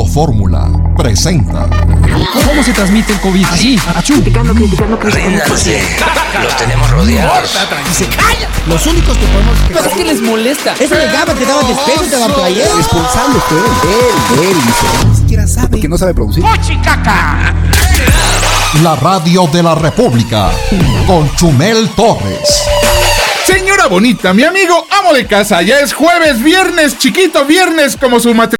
Grupo Fórmula presenta. ¿Cómo se transmite el COVID? Así, criticando. Ríndanse, los tenemos rodeados. Y se calla. Los únicos que podemos... Pero es que les molesta. Eso llegaba, te daba despecho, te daba playera. Responsable usted, él dice. Ni siquiera sabe. Porque no sabe producir. ¡Pochicaca! La radio de la República con Chumel Torres. Señora bonita, mi amigo amo de casa, ya es jueves, viernes, chiquito viernes, como su matrimonio.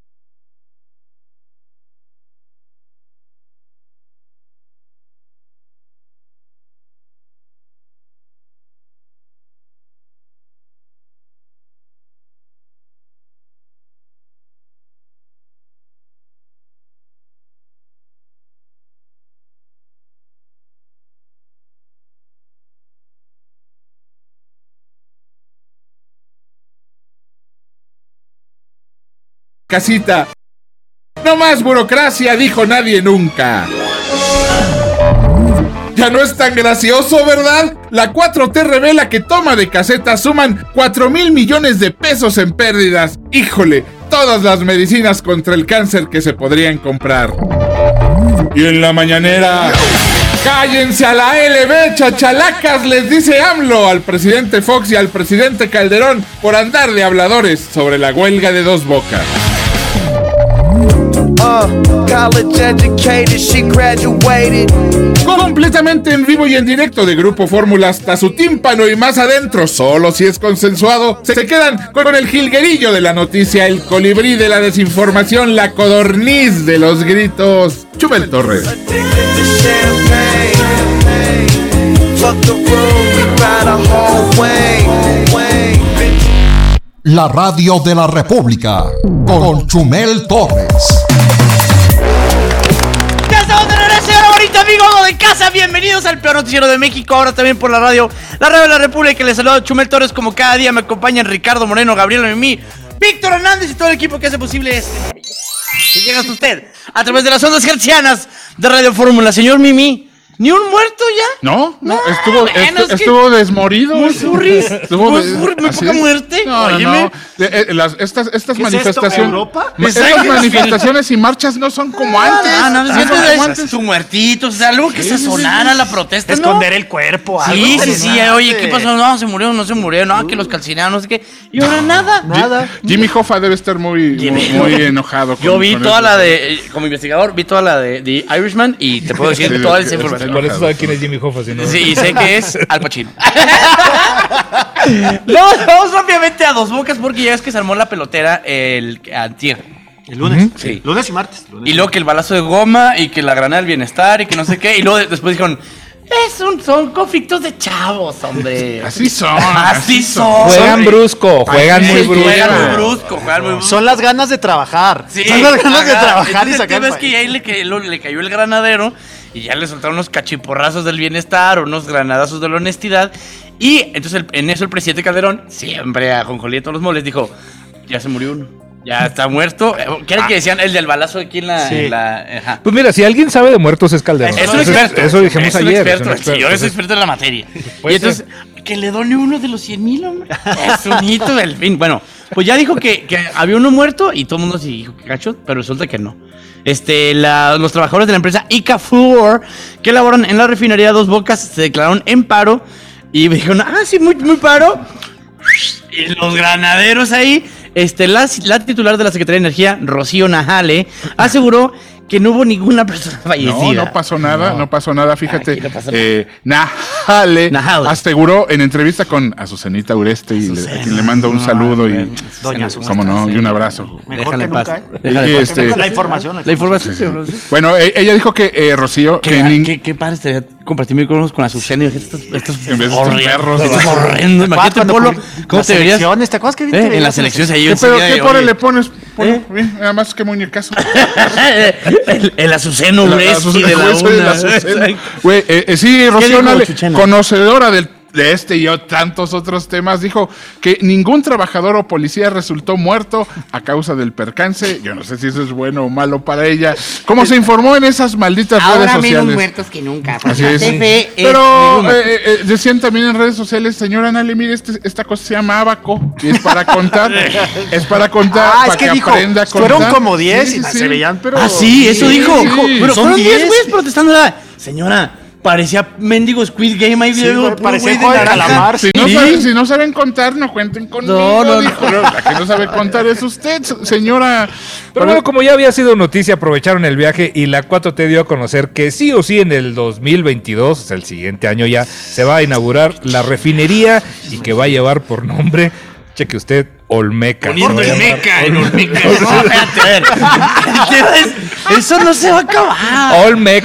Casita. No más burocracia, dijo nadie nunca. Ya no es tan gracioso, ¿verdad? La 4T revela que toma de casetas suman 4,000 millones de pesos en pérdidas. Híjole, todas las medicinas contra el cáncer que se podrían comprar. Y en la mañanera... ¡Cállense a la LB, chachalacas! Les dice AMLO al presidente Fox y al presidente Calderón por andar de habladores sobre la huelga de Dos Bocas. College educated, she graduated. Completamente en vivo y en directo de Grupo Fórmula hasta su tímpano y más adentro, solo si es consensuado, se quedan con el jilguerillo de la noticia, el colibrí de la desinformación, la codorniz de los gritos. Chumel Torres. La radio de la República con Chumel Torres. ¡Ya estamos de regreso, señora bonita, amigo de casa! Bienvenidos al peor noticiero de México, ahora también por la radio de la República. Les saluda Chumel Torres, como cada día me acompañan Ricardo Moreno, Gabriel Mimí, Víctor Hernández y todo el equipo que hace posible este maravilloso. Que llega hasta usted a través de las ondas hertzianas de Radio Fórmula. Señor Mimí, ¿ni un muerto ya? No, bueno, estuvo desmorido. Muy furris, muy poca muerte. No. Estas manifestaciones. ¿Europa? Estas manifestaciones y marchas no son como antes. No, su muertito, o sea, algo que se sonara la protesta. Esconder el cuerpo, algo. Sí, oye, ¿qué pasó? No, se murió, no, que los calcinaron, no sé qué. Y ahora nada. Jimmy Hoffa debe estar muy enojado. Yo vi toda la de, como investigador, vi toda la de The Irishman y te puedo decir toda esa información. Por eso sabe quién es Jimmy Hoffa, ¿no? Sí, sé que es Al Pacino. Vamos rápidamente a Dos Bocas porque ya es que se armó la pelotera el antier. El lunes. Sí. Lunes y martes. Y luego que el balazo de goma y que la granada del bienestar y que no sé qué. Y luego después dijeron, son conflictos de chavos, hombre. Así son. Juegan brusco, juegan muy brusco. Son las ganas de trabajar. Sí, son las ganas de trabajar y sacar. sacar. Es que ahí le cayó el granadero y ya le soltaron unos cachiporrazos del bienestar, unos granadazos de la honestidad. Y entonces en eso el presidente Calderón, siempre a Jonjolí de todos los moles, dijo, ya se murió uno. Ya está muerto. ¿Qué era que decían? El del balazo aquí en la... Sí. Ajá. Pues mira, si alguien sabe de muertos es Calderón. Es un experto. Eso dijimos ayer. Sí, yo soy experto en la materia. Y entonces, que le done uno de los 100,000, hombre. Es un hito del fin. Bueno, pues ya dijo que había uno muerto y todo el mundo sí dijo que gacho, pero resulta que no. Los trabajadores de la empresa Ica Fluor, que laboran en la refinería Dos Bocas, se declararon en paro y dijeron, sí, muy paro. Y los granaderos ahí... La titular de la Secretaría de Energía, Rocío Najale, aseguró que no hubo ninguna persona fallecida. No pasó nada, fíjate. Najale aseguró en entrevista con Azucenita Ureste y le mando un saludo y Doña cómo no, y un abrazo. Mejor que nunca. La información. Bueno, ella dijo que Rocío... ¿Qué padre estaría compartir micrófonos con Azucena y estos perros. Horrendos. Imagínate, Polo, ¿cómo te verías? ¿Te acuerdas que en las elecciones ahí? ¿Qué pole le pones? Nada más que muy ni el caso. El Azuceno Uresti de la una. Güey, sí, Rocío Nale, conocedora del de este y tantos otros temas, dijo que ningún trabajador o policía resultó muerto a causa del percance. Yo no sé si eso es bueno o malo para ella. Como se informó en esas malditas redes sociales. Ahora menos muertos que nunca. Así es. Pero decían también en redes sociales, señora Nale, mire, esta cosa se llama abaco y es para contar. Es para contar, para que aprenda a contar. Fueron como 10 y se veían, pero... Ah, sí, eso dijo. Pero son fueron 10 10 güeyes protestando. Señora, parecía mendigo Squid Game ahí. Parecía juego de calamar. Si no saben contar, no cuenten conmigo. No. La que no sabe contar es usted, señora. Pero bueno, como ya había sido noticia, aprovecharon el viaje y la 4T dio a conocer que sí o sí en el 2022, o sea, el siguiente año ya, se va a inaugurar la refinería y que va a llevar por nombre, cheque usted, Olmeca. Poniendo Olmeca. No, espérate, a ver. Eso no se va a acabar. Olmec.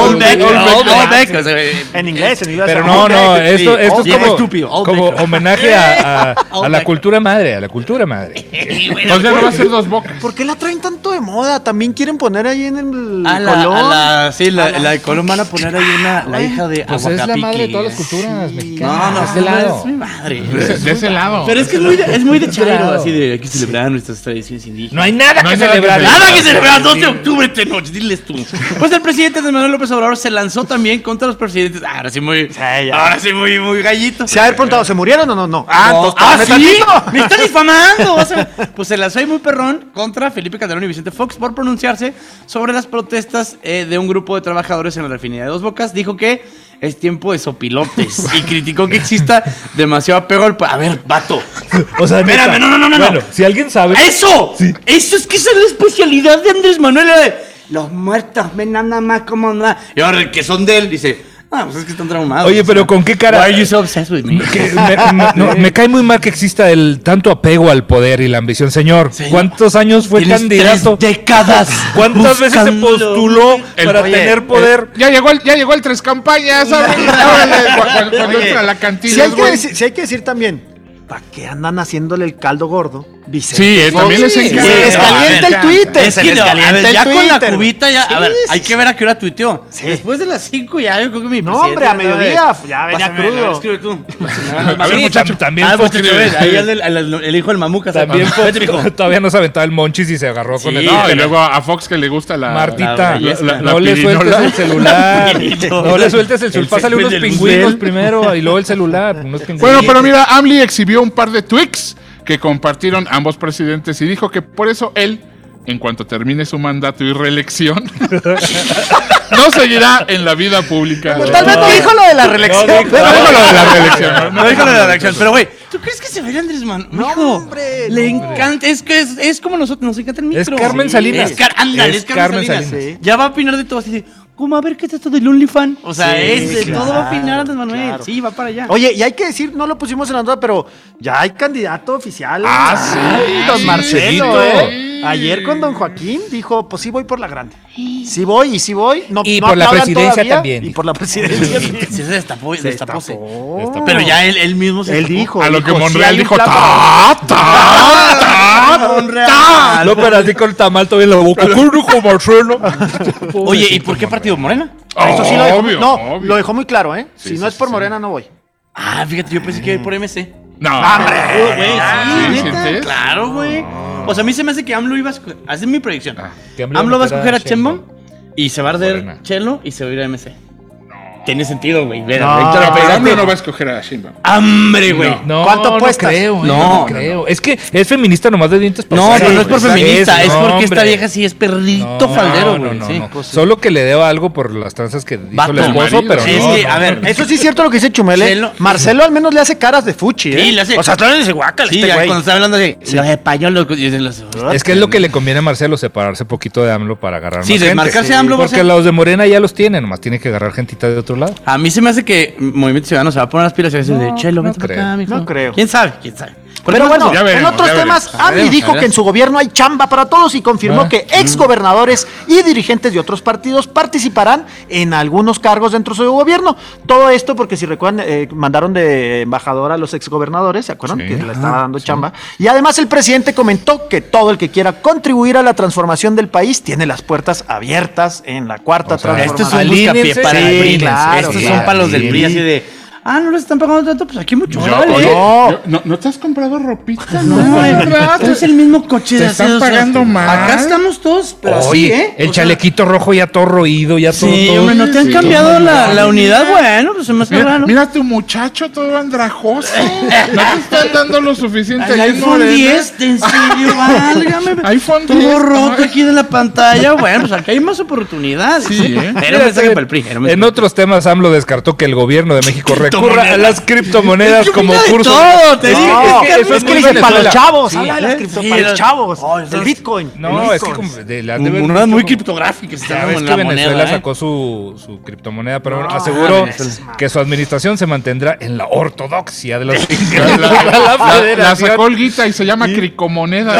En inglés. Pero no, esto es como homenaje a la cultura madre, Entonces no va a ser Dos Bocas. ¿Por qué la traen tanto de moda? También quieren poner ahí en el Colón. La de Colón van a poner ahí la hija de pues es la madre de todas las culturas mexicanas. No, de lado. Es mi madre. De ese lado. Pero es que es muy de chairo, así de hay que celebrar nuestras tradiciones indígenas. No hay nada que celebrar. Nada que celebrar, 2 de octubre, Tenoch, diles tú. Pues el presidente Andrés Manuel López Obrador se lanzó también contra los presidentes. Ahora sí muy gallito. Se ha preguntado, ¿se murieron o no? No. ¿Sí? ¡Me están difamando! Pues se lanzó ahí muy perrón contra Felipe Calderón y Vicente Fox por pronunciarse sobre las protestas de un grupo de trabajadores en la refinería de Dos Bocas. Dijo que es tiempo de sopilotes y criticó que exista demasiado apego al... A ver, vato. O sea, espérame, no. Bueno, si alguien sabe... ¡Eso! Sí. Eso es que esa es la especialidad de Andrés Manuel. Los muertos, ven nada más como nada. Y ahora que son de él, dice... pues es que están traumados. Oye, pero ¿con qué cara? Why are you so obsessed with me? Me cae muy mal que exista el tanto apego al poder y la ambición. Señor, ¿cuántos años fue candidato? 3 décadas. ¿Cuántas veces se postuló para tener poder? Ya llegó el 3 campañas. Cuando entra a la cantina. Si hay que decir también, ¿para qué andan haciéndole el caldo gordo? Vicente. Sí, también les encanta. Se les calienta el Twitter. Es que ya con la cubita ya. A ver, hay que ver a qué hora tuiteó. Después de las 5 ya yo creo que mi No, hombre, a mediodía ya venía crudo. Escribe tú. A ver, muchacho, también ahí el hijo del Mamuca también todavía no se aventaba el monchis y se agarró con el... No, y luego a Fox que le gusta la... Martita, no le sueltes el celular. No le sueltes el celular. Pásale unos pingüinos primero y luego el celular. Bueno, pero mira, AMLI exhibió un par de tweets que compartieron ambos presidentes y dijo que por eso él, en cuanto termine su mandato y reelección, no seguirá en la vida pública. Tal vez no dijo lo de la reelección. No dijo lo de la reelección. No dijo lo de la reelección. Pero, güey, ¿tú crees que se ve Andrés Manuel? No, hombre. Le encanta. Es como nosotros, nos encanta el micro. Es Carmen Salinas. Es Carmen Salinas. Ya va a opinar de todo así de... ¿Cómo? A ver, ¿qué es esto del OnlyFans? O sea, todo va a opinar Andrés Manuel. Claro. Sí, va para allá. Oye, y hay que decir, no lo pusimos en la nota, pero ya hay candidato oficial. Sí. Don Marcelo, Ayer con don Joaquín dijo, pues sí voy por la grande. Sí voy. No, y no por la presidencia todavía, también. Y por la presidencia. Sí, se destapó. Pero ya él mismo se Él dijo. A lo que Monreal dijo, No, pero así con el tamal todavía en la boca. Marcelo. Oye, ¿y por qué partido? ¿Morena? Eso sí lo dejó. Lo dejó muy claro, ¿eh? Si no es por Morena, no voy. Fíjate, yo pensé que iba a ir por MC. No, hombre. Güey, claro, güey. O sea, a mí se me hace que AMLO iba a escoger. Esa es mi predicción. AMLO va a escoger a Sheinbaum y se va a arder Chelo y se va a ir a MC. Tiene sentido, güey. Pero AMLO no va a escoger a Sheinbaum. ¡Hambre, güey! ¿Cuánto apuestas? No creo. Es que es feminista nomás de dientes. No, pero no es por feminista. Es porque esta vieja sí es perrito faldero, güey. No. Solo que le deba algo por las tranzas que dijo el esposo, pero es que, a ver, eso sí es cierto lo que dice Chumel. Marcelo al menos le hace caras de fuchi, ¿eh? Sí, le hace. O sea, todavía le dice guácala. Sí, cuando está hablando de los españoles. Es que es lo que le conviene a Marcelo, separarse poquito de AMLO para agarrar más gente. Sí, desmarcarse de AMLO. Porque los de Morena ya los tienen, nomás tiene que agarrar gentita de otro lado. A mí se me hace que Movimiento Ciudadano se va a poner las pilas y va a decir de Chelo, vente para acá, mijo. No creo. ¿Quién sabe? Pero bueno, en otros temas, AMLI dijo que en su gobierno hay chamba para todos y confirmó que exgobernadores y dirigentes de otros partidos participarán en algunos cargos dentro de su gobierno. Todo esto porque, si recuerdan, mandaron de embajador a los exgobernadores, ¿se acuerdan? Que le estaba dando chamba. Y además el presidente comentó que todo el que quiera contribuir a la transformación del país tiene las puertas abiertas en la cuarta transformación. Esto es un buscapié para el PRI. Estos son para los del PRI, así de... no les están pagando tanto, pues aquí mucho. ¿No te has comprado ropita? No, verdad. Es el mismo coche de hace 2 años. Te están pagando más. Acá estamos todos, pero Oye, así, el chalequito rojo ya todo roído, ya todo. Sí, hombre, ¿no te han cambiado la unidad? Bueno, pues se me hace raro. Mira tu muchacho todo andrajoso. No te están dando lo suficiente. El iPhone 10, en serio, válgame. iPhone 10. Todo roto aquí de la pantalla. Bueno, pues acá hay más oportunidades. Sí, ¿eh? Era un mensaje para el PRI. En otros temas, AMLO descartó que el gobierno de México recurra a las criptomonedas como curso. Todo, te digo. Es que dicen para los chavos. Sí, Habla de las cripto para los chavos. Del Bitcoin. No, es que como de la monedas muy criptográficas. Ya ves que Venezuela sacó su criptomoneda, pero aseguró que su administración se mantendrá en la ortodoxia de los la sacó Olguita y se llama cricomoneda.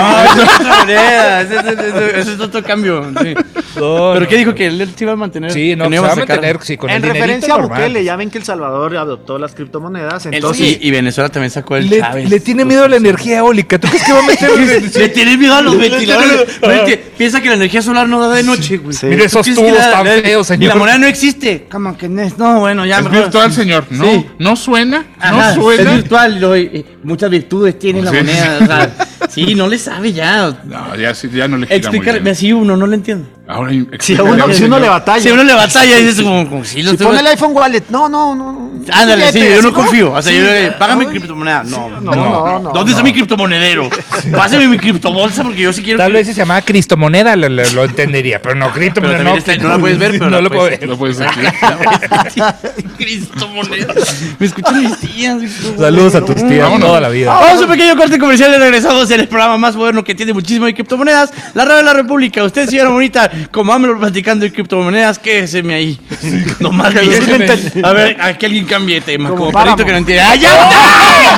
Eso es otro cambio. Sí. Pero ¿qué dijo? Que él se iba a mantener. Sí, no, se iba a mantener. Sí, con en el referencia a normal. Bukele, ya ven que El Salvador adoptó las criptomonedas. Entonces, y Venezuela también sacó el Chávez. Le tiene miedo a la energía eólica. ¿Tú crees que va a meter? Le tiene miedo a los ventiladores. Piensa que la energía solar no da de noche, güey. Sí. Mire esos tubos tan feos, señor. Y la moneda no existe. Como que no, bueno, ya. Es virtual, señor. No, sí. No suena. Ajá, no suena. Es virtual. Muchas virtudes tiene la moneda. O sea, sí, no le sabe ya. No, ya no le gira. Explícale, así uno no le entiendo. Ahora, si uno le batalla. Si uno le batalla, dices como si pone el iPhone Wallet. No. Ándale, sí, yo no confío. O sea, yo págame mi criptomoneda. No. ¿Dónde está mi criptomonedero? Pásame mi criptobolsa porque yo sí quiero. Tal vez si se llamaba criptomoneda lo entendería, pero no criptomoneda. No la puedes ver, pero no lo puedo ver. Lo puedes ver. Criptomoneda. Me escuchan mis tías. Saludos a tus tías toda la vida. Vamos a un pequeño corte comercial y regresamos en el programa más moderno que tiene muchísimo de criptomonedas, la Radio de la República. Usted, señora bonita, como AMLO platicando de criptomonedas, quédeseme ahí. No más a ver, a que alguien cambie de tema. Como perrito que no entiende. ¡Ah, ya!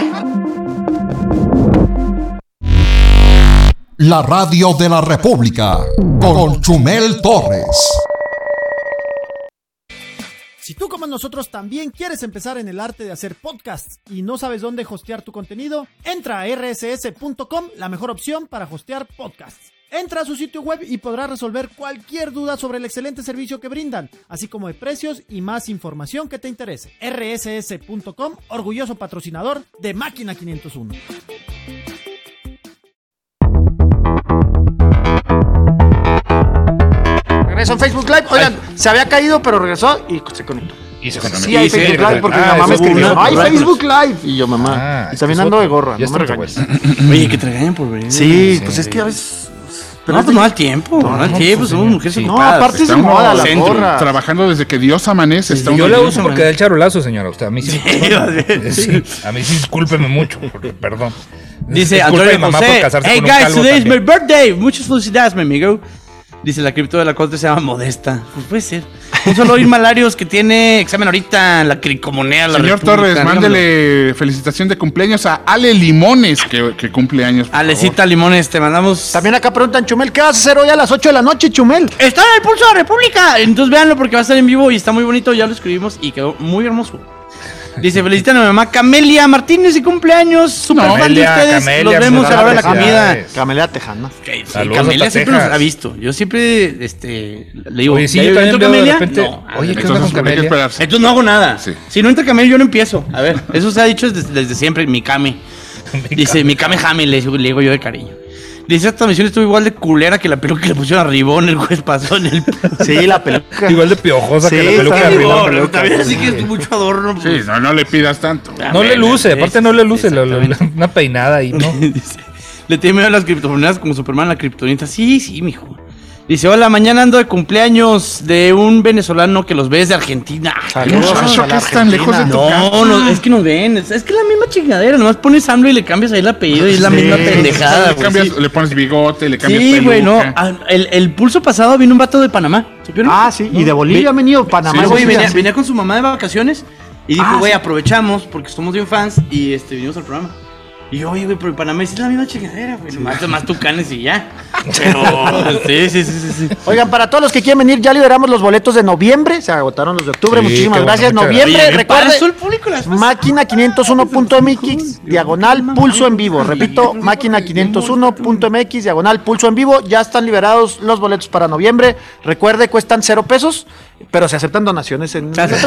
La Radio de la República con Chumel Torres. Si tú como nosotros también quieres empezar en el arte de hacer podcasts y no sabes dónde hostear tu contenido, entra a rss.com, la mejor opción para hostear podcasts. Entra a su sitio web y podrás resolver cualquier duda sobre el excelente servicio que brindan, así como de precios y más información que te interese. rss.com, orgulloso patrocinador de Máquina 501. Regreso en Facebook Live. Oigan, se había caído, pero regresó y se conectó. Sí, hay Facebook Live porque mi mamá me escribió. Hay Facebook Live. Y yo, mamá. Y también ando de gorra. No me regañes. Oye, que te regañen por venir. Sí, pues es que a veces. Pero no da tiempo. No da tiempo. Somos mujeres ocupadas. No, aparte es de moda la gorra. Trabajando desde que Dios amanece. Yo la uso porque da el charolazo, señora. Usted, a mí sí. A mí sí, discúlpeme mucho. Perdón. Dice Antonio José. Hey guys, today is my birthday. Muchas felicidades, mi amigo. Dice la cripto de la corte se llama Modesta. Pues puede ser. Un solo Malarios que tiene examen ahorita en la cricomoneda. Señor Torres, mándele felicitación de cumpleaños a Ale Limones, que cumple años. Alecita Limones, te mandamos. También acá preguntan, Chumel, ¿qué vas a hacer hoy a las 8 de la noche, Chumel? Está en el Pulso de la República. Entonces véanlo porque va a estar en vivo y está muy bonito. Ya lo escribimos y quedó muy hermoso. Dice, felicitan a mi mamá Camelia Martínez y cumpleaños. Super fan de ustedes. Camelia, los vemos a la hora de la comida. Camelia Tejana. Sí, Camelia siempre nos ha visto. Yo siempre le digo, oye, sí, yo también Camelia. De repente, no, oye, ¿qué onda con Camelia? Entonces no hago nada. Sí. Si no entra Camelia, yo no empiezo. A ver, eso se ha dicho desde siempre. Mi Came. Dice, mi Came Jame, le digo yo de cariño. Dice, esta misión estuvo igual de culera que la peluca que le pusieron a Ribón el juez pasó en el... Sí, la peluca. Igual de piojosa que la peluca de Ribón. También así que es mucho adorno. Sí, no le pidas tanto. No le luce, aparte no le luce una peinada ahí, ¿no? Le tiene miedo a las criptomonedas como Superman, la kriptonita. Sí, mijo. Dice, hola, mañana ando de cumpleaños de un venezolano que los ve desde Argentina. Saludos a están lejos de tu casa. No, es que nos ven. Es que es la misma chingadera. Nomás pones AMLO y le cambias ahí el apellido y es la misma pendejada. Le pones bigote, le cambias peluca. Sí, güey, no. El pulso pasado vino un vato de Panamá. ¿Supieron? Ah, sí. Y de Bolivia ha venido Panamá. Sí, venía con su mamá de vacaciones y dijo, güey, aprovechamos porque somos bien fans y vinimos al programa. Y yo, oye, güey, pero para mí es la misma chingadera, güey. Más tucanes y ya. Pero, sí. Oigan, para todos los que quieren venir, ya liberamos los boletos de noviembre. Se agotaron los de octubre. Muchísimas gracias. Noviembre, recuerden, máquina 501.mx, diagonal pulso en vivo. Repito, máquina 501.mx, diagonal pulso en vivo. Ya están liberados los boletos para noviembre. Recuerde, cuestan $0, pero se aceptan donaciones en... Ahorita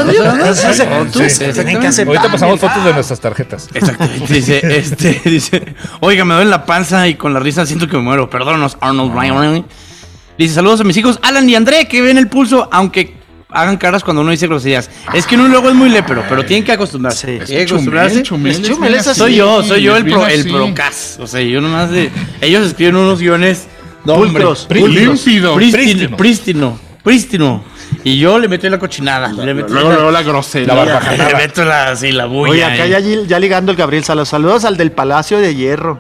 pasamos fotos de nuestras tarjetas. Exactamente. Dice, oiga, me duele la panza y con la risa siento que me muero. Perdónanos, Arnold Ryan. Dice, saludos a mis hijos, Alan y André, que ven el pulso, aunque hagan caras cuando uno dice groserías. Es que uno luego es muy lépero, pero tienen que acostumbrarse. Chumel, soy yo el procas. O sea, yo nomás de... Ellos escriben unos guiones... Pulcros, límpido, prístino. Y yo le meto la cochinada. Luego la grosería. Le meto la bulla. Oye, acá ya ligando el Gabriel Salas. Saludos al del Palacio de Hierro.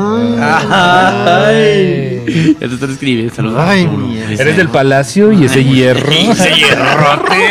Ay. Ya te están escribiendo. Saludos. Ay, mierda. Eres del Palacio y ese hierro. Ese hierrote.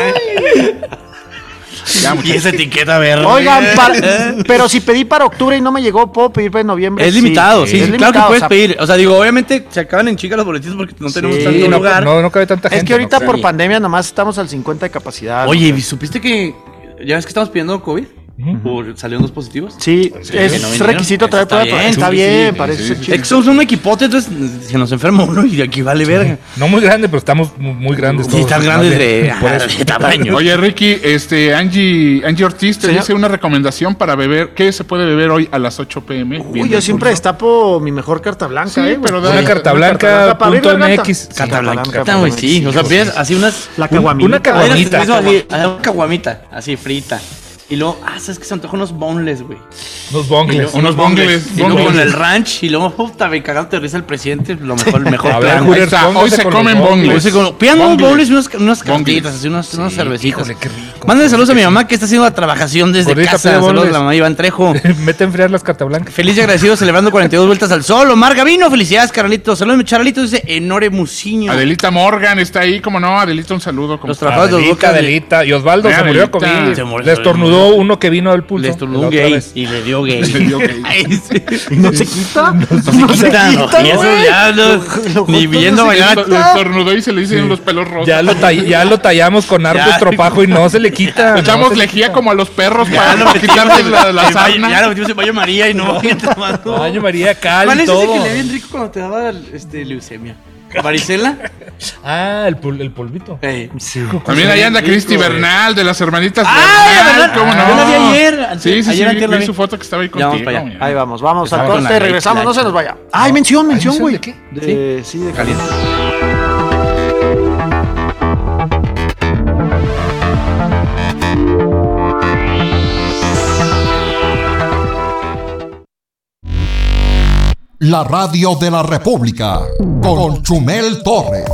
Y esa etiqueta verde. Oigan, pero si pedí para octubre y no me llegó, ¿puedo pedir para noviembre? Es limitado, sí, es claro limitado, que puedes pedir. O sea, digo, obviamente se acaban en chica los boletos porque no tenemos tanto lugar. No cabe tanta gente. Es que ahorita por pandemia nomás estamos al 50 de capacidad. Oye, ¿supiste que ya ves que estamos pidiendo COVID? ¿Salieron 2 positivos? Sí, es requisito traer prueba. Está bien, parece chido. Es que somos un equipote, entonces se nos enferma uno y aquí vale verga. No muy grande, pero estamos muy grandes todos. Sí, están grandes de tamaño. Oye, Ricky, Angie Ortiz te dice una recomendación para beber. ¿Qué se puede beber hoy a las 8 p.m.? Uy, yo siempre destapo mi mejor carta blanca, pero una carta blanca .mx. Carta blanca, sí. O sea, pides así unas... La caguamita. Una caguamita. Una caguamita, así frita. Y luego, ¿sabes qué? Se antoja unos boneless, güey. Unos bongles. Y luego con el ranch. Y luego, puta, me cagado te risa el presidente. El mejor plan. Hoy se comen bongles. Pidan unos bongles y unas cartitas, así unas cervecitas. Híjole, qué rico. Mándenle saludos a mi mamá que está haciendo la trabajación desde casa. Saludos a la mamá Iván Trejo. Mete a enfriar las cartas blancas. Feliz y agradecido celebrando 42 vueltas al sol. Omar Gavino, felicidades, Carlitos. Saludos, Charalito, dice Enore Muciño. Adelita Morgan está ahí, como no. Adelita, un saludo. Los trabajadores de los Boca. Adelita. Y Osvaldo se murió de COVID. Le estornudó uno que vino al pulso. Le estornudó un gay y le dio gay. ¿Y no se quita? No se quita. Y eso ya ni viendo bailar. Le estornudó y se le dicen los pelos rojos. Ya lo tallamos con harto estropajo y no se le quita. Le echamos lejía como a los perros para quitarle la sarna. Ya lo metimos en baño María y no. Baño María, cal y todo. ¿Cuál es ese que le bien rico cuando te daba leucemia? ¿Varicela? El polvito. Sí. También ahí anda Cristi Bernal, de las hermanitas Bernal. ¿Cómo no? Yo la vi ayer. Sí, vi su foto que estaba ahí contigo. Ahí vamos al corte, regresamos, no se nos vaya. Ay, mención, güey. ¿De qué? Sí, de caliente. La radio de la República con Chumel Torres.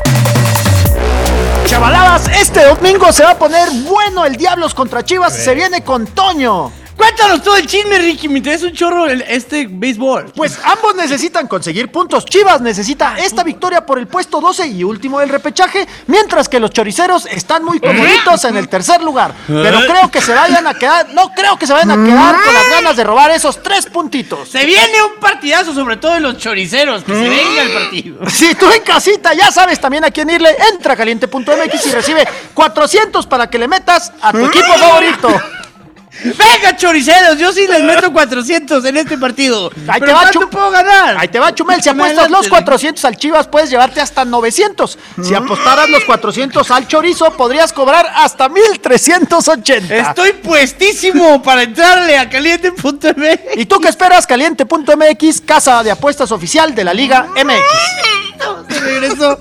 Chavaladas, este domingo se va a poner bueno el Diablos contra Chivas. Se viene con Toño. Cuéntanos todo el chisme, Ricky. Me interesa un chorro béisbol. Pues ambos necesitan conseguir puntos. Chivas necesita esta victoria por el puesto 12 y último del repechaje, mientras que los choriceros están muy comoditos en el tercer lugar. Pero no creo que se vayan a quedar con las ganas de robar esos 3 puntitos. Se viene un partidazo, sobre todo de los choriceros. Que se venga el partido. Si tú en casita ya sabes también a quién irle, entra a caliente.mx y recibe 400 para que le metas a tu equipo favorito. Venga, choriceros, yo sí les meto 400 en este partido. Ahí ¿Pero te va, cuánto puedo ganar? Ahí te va, Chumel. Si apuestas los 400 al Chivas, puedes llevarte hasta 900. Si apostaras los 400 al chorizo, podrías cobrar hasta 1,380. Estoy puestísimo para entrarle a caliente.mx. ¿Y tú qué esperas? Caliente.mx, casa de apuestas oficial de la Liga MX. Se regresó.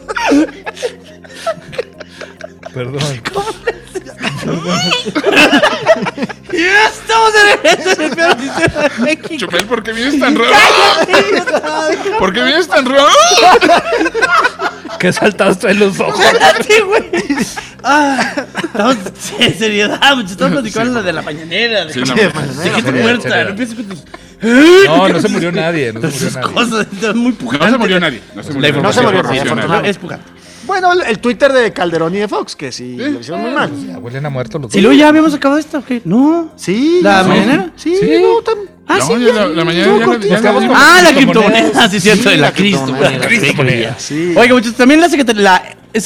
Perdón. Ya estamos de regreso en el peor sistema de México. Chumel, ¿por qué vienes tan raro? ¿Por qué vienes tan raro? ¿Qué saltados traen los ojos? Cállate, güey. Estamos en seriedad, muchachos. Estamos platicando de la mañanera. De gente muerta. No empieces con tus... No se murió nadie. Cosas, muy pujante. No se murió nadie. No se murió nadie. Es pujante. Bueno, el Twitter de Calderón y de Fox, que sí lo hicieron muy mal. Ya huelen a muertos los dos. ¿Y luego ya habíamos acabado esto? ¿Qué? No. Sí. ¿La mañanera? Sí. Ah, no, sí, la mañana la criptomoneda, sí, cierto, de la criptomoneda. Sí. Oiga, muchachos, también la Secretaría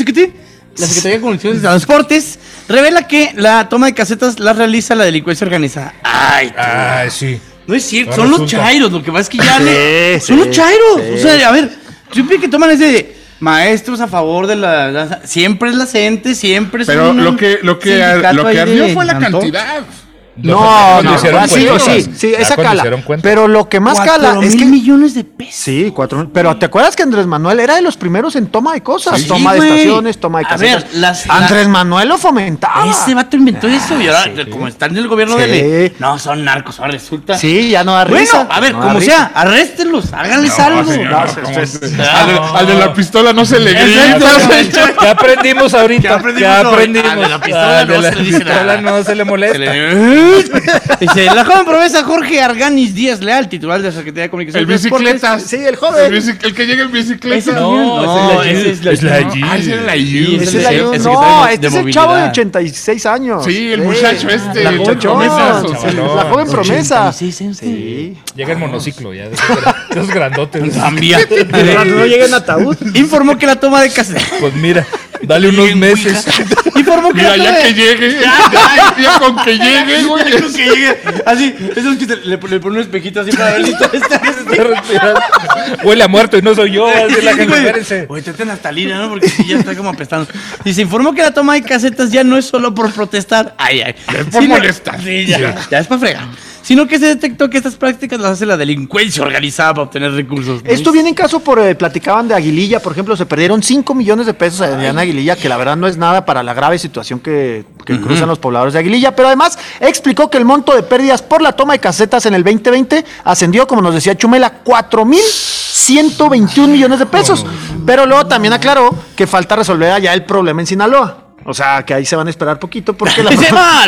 de Comunicaciones y Transportes revela que la toma de casetas la realiza la delincuencia organizada. Ay, sí. No es cierto, son los chairos, lo que pasa es que ya son los chairos. O sea, a ver, siempre que toman ese maestros a favor de siempre es la gente, siempre es pero lo que ardió fue la cantidad. No, sí, esa cala. Pero lo que más cala es que millones de pesos. Sí, 4,000. Pero ¿te acuerdas que Andrés Manuel era de los primeros en toma de cosas? Sí, toma de estaciones, toma de casetas. Andrés Manuel lo fomentaba. Ese vato inventó eso y ahora, como está en el gobierno de no, son narcos, ahora resulta. Sí, ya no da risa. Bueno, a ver, como sea, arréstenlos, háganles algo. Al de la pistola no se le grita. Ya aprendimos ahorita. Ya aprendimos. A la pistola no se le molesta. Dice, la joven promesa Jorge Arganis Díaz Leal, titular de la Secretaría de Comunicaciones. El bicicleta. Sí, el joven. El que llega en bicicleta. No, ese es la Yu. Ese es la Yu. No, este es el chavo de 86 años. Sí, el muchacho este. La joven promesa. Sí. Llega el monociclo ya. Esos grandotes. También. No llega en ataúd. Informó que la toma de casetas. Pues mira, dale unos meses. Informó que mira, ya que llegue. Ya con que llegue, güey. Así, es un chiste. Le pone un espejito así para ver si todo está. Huele a muerto y no soy yo. Así la gente. Oye, te naftalina, ¿no? Porque ya está como apestando. Y se informó que la toma de casetas ya no es solo por protestar. Es por molestar. Sí, ya es para fregar. Sino que se detectó que estas prácticas las hace la delincuencia organizada para obtener recursos. Esto viene en caso platicaban de Aguililla, por ejemplo, se perdieron 5 millones de pesos en Aguililla, que la verdad no es nada para la grave situación que cruzan los pobladores de Aguililla, pero además explicó que el monto de pérdidas por la toma de casetas en el 2020 ascendió, como nos decía Chumel, 4,121 millones de pesos, pero luego también aclaró que falta resolver allá el problema en Sinaloa. O sea, que ahí se van a esperar poquito porque la...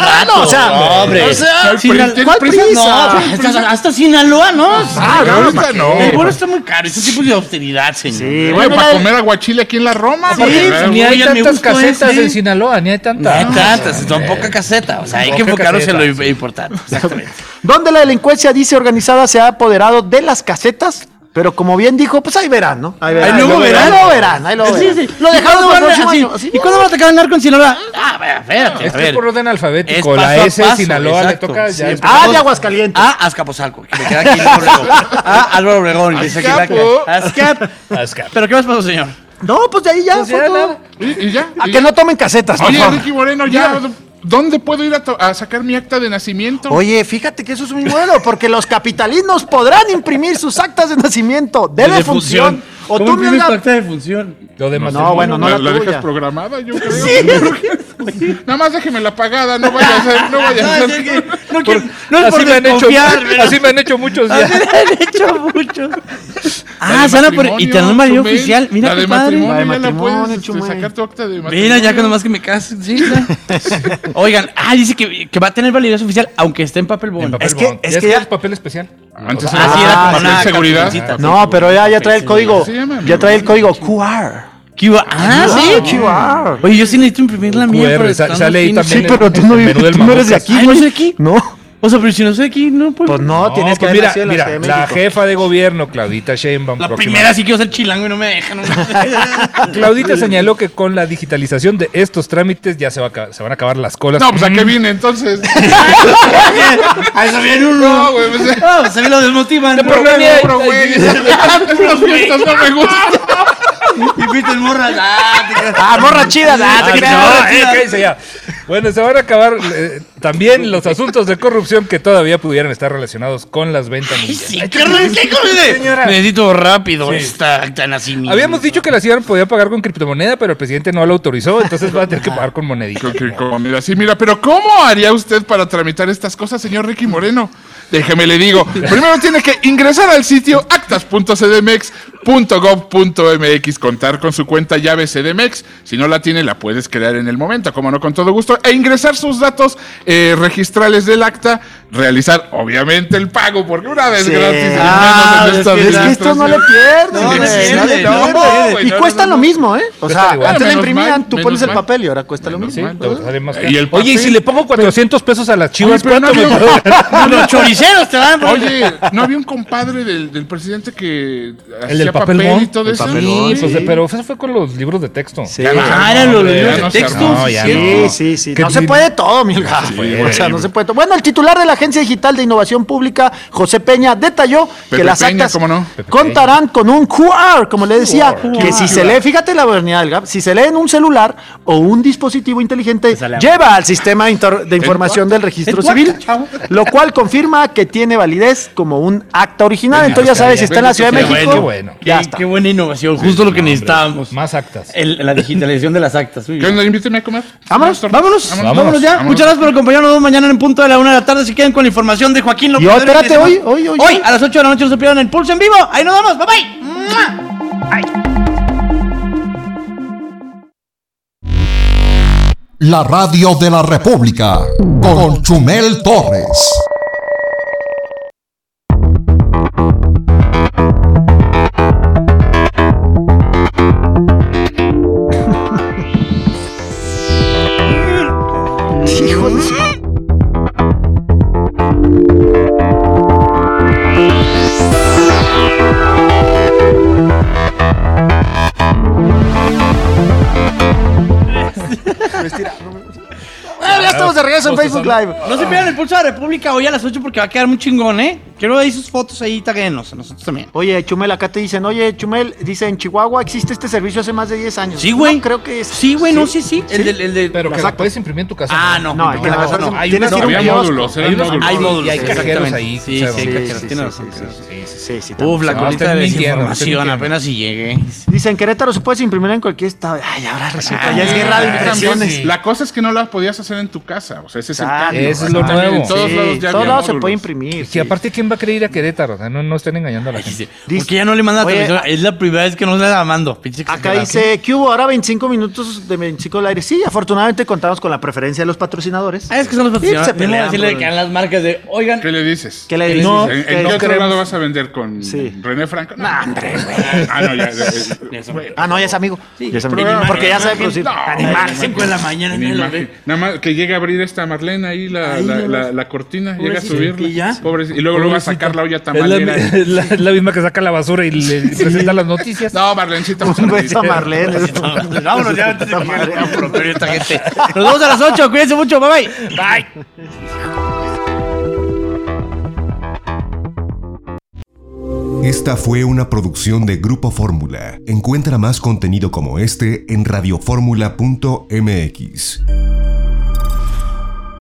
¿cuál prisa? Hasta Sinaloa, ¿no? No. El vuelo está muy caro, este tipo de austeridad, señor. Sí, bueno, para comer aguachile aquí en la Roma. Sí, ni hay tantas casetas en Sinaloa, ni hay tantas. Son poca caseta, o sea, hay que enfocarnos en lo importante. Exactamente. Donde la delincuencia, dice, organizada se ha apoderado de las casetas. Pero como bien dijo, pues ahí verán, ¿no? Ahí lo verán. Sí. Lo dejamos para el próximo año. ¿Y cuándo van a atacar el narco en Sinaloa? Espérate. Este es por orden alfabético. La S de Sinaloa le toca ya. De Aguascalientes. Azcapotzalco, que me queda aquí Álvaro Obregón. Azcap. ¿Pero qué más pasó, señor? No, pues de ahí ya. ¿Y ya? A que no tomen casetas, por favor. favor. Ricky Moreno, ya... ¿Dónde puedo ir a sacar mi acta de nacimiento? Oye, fíjate que eso es muy bueno, porque los capitalinos podrán imprimir sus actas de nacimiento de defunción. ¿O tú tienes tu acta de defunción? No, bueno, no la dejas programada, yo creo. Sí. Nada más déjemela pagada, no vaya a ser, no vaya a ser. No es por desconfiar. Así me han hecho muchos ya. Y te dan un marido oficial. Mira la qué de padre. matrimonio, ya la puedes sacar tu acta de matrimonio. Mira, ya que nomás que me caso. Sí, oigan, dice que va a tener validez oficial, aunque esté en papel bond. Es que ya es papel especial. Antes era papel seguridad. No, pero ya trae el código. Ya trae el código QR. QR. Oye, yo sí necesito imprimir la mía. Sale ahí también. Sí, pero tú no eres de aquí. ¿No eres de aquí? No. O sea, pero si no soy aquí, no puedo. Pues no, tienes que mira, la jefa de gobierno, Claudita Sheinbaum. La primera sí quiero ser chilango y no me dejan. Claudita señaló que con la digitalización de estos trámites ya se van a acabar las colas. No, pues ¿a qué viene entonces? A eso viene uno. No, güey, pues... No, se me lo desmotivan. Esas fiestas no me gustan. Y fuiste morra. Morra chida. Cállese ya. Bueno, se van a acabar también los asuntos de corrupción que todavía pudieran estar relacionados con las ventas. Sí, señora. Necesito rápido esta acta de nacimiento. Habíamos dicho que la ciudad podía pagar con criptomoneda, pero el presidente no lo autorizó, entonces va a tener que pagar con monedita. Sí, mira, pero ¿cómo haría usted para tramitar estas cosas, señor Ricky Moreno? Déjeme le digo. Primero tiene que ingresar al sitio actas.cdmex.gov.mx, contar con su cuenta llave CDMEX. Si no la tiene, la puedes crear en el momento. Como no, con todo gusto, e ingresar sus datos registrales del acta, realizar obviamente el pago, porque una vez gratis, es que esto no le pierdes. Y cuesta lo mismo, ¿eh? O sea, antes la imprimían, tú pones el papel y ahora cuesta lo mismo. Oye, y si le pongo 400 pesos a las Chivas, ¿cuánto me puedo ganar? Los choriceros te dan. Oye, ¿no había un compadre del presidente que hacía papel y todo eso? Sí, pero eso fue con los libros de texto. Sí, eran los libros de texto. Sí. No se puede todo, Milga. O sea, no se puede todo. Bueno, el titular de la Agencia Digital de Innovación Pública, José Peña, detalló que las actas contarán con un QR, como le decía, que si se lee, fíjate la modernidad del GAP, si se lee en un celular o un dispositivo inteligente, lleva al sistema de información del registro civil, lo cual confirma que tiene validez como un acta original. Entonces ya sabes, si está en la Ciudad de México, ya está. Qué buena innovación, justo lo que necesitábamos. Más actas. La digitalización de las actas. ¿Qué onda? Invíteme a comer. Vámonos ya. Muchas gracias por acompañarnos mañana en punto de la 1 de la tarde. Si quedan con la información de Joaquín López. Yo, espérate, hoy a las 8 de la noche no se pierdan el Pulso en vivo. Ahí nos vemos. Bye bye. La radio de la República con Chumel Torres. Hijo de su... Ya estamos de regreso en Facebook Live. No se pierdan el Pulso de la República hoy a las 8 porque va a quedar muy chingón, ¿eh? Quiero ver ahí sus fotos ahí, taguenos, a nosotros también. Oye, Chumel, acá te dicen, dice, en Chihuahua existe este servicio hace más de 10 años. Sí, güey. No, creo que es... Sí, güey, no, sí. El de pero que la puedes imprimir en tu casa. Ah, no. No, que la casa no. Hay módulos. Hay módulos. Y hay cajeros ahí. Sí, hay cajeros. Tienes razón. Sí. Uf, la colita de desinformación apenas si llegue. Dicen, Querétaro se puede imprimir en cualquier estado. Ay, ahora resulta, ya es guerra de impresiones. La cosa es que no la podías hacer en tu casa. O sea, ese es el cambio. Eso es lo nuevo. En todos lados ya todos lados se puede imprimir. Y aparte, ¿quién va a querer ir a Querétaro? No estén engañando a la gente. Porque ya no le manda la televisión. Es la primera vez que nos la mando. Acá dice, ¿qué hubo? Ahora 25 minutos de 25 al aire. Sí, afortunadamente contamos con la preferencia de los patrocinadores. Es que son los patrocinadores. Tenemos que decirle que a las marcas de, oigan. ¿Qué le dices? ¿Qué le dices? No, ¿en qué otro lado vas a vender con René Franco? No, hombre, güey. No, ya es amigo. Sí, ya es amigo. Porque ya sabe producir. Animar, 5 de la mañana. Nada más que llegue a abrir esta Marlene ahí la cortina, llega a subirla. Y luego va a sacar la olla tamalera. Es la misma que saca la basura y le presenta las noticias. No, Marlencita. Un beso a Marlene. Vámonos ya antes de que esta gente. Nos vemos a las 8. Cuídense mucho. Bye. Esta fue una producción de Grupo Fórmula. Encuentra más contenido como este en radioformula.mx.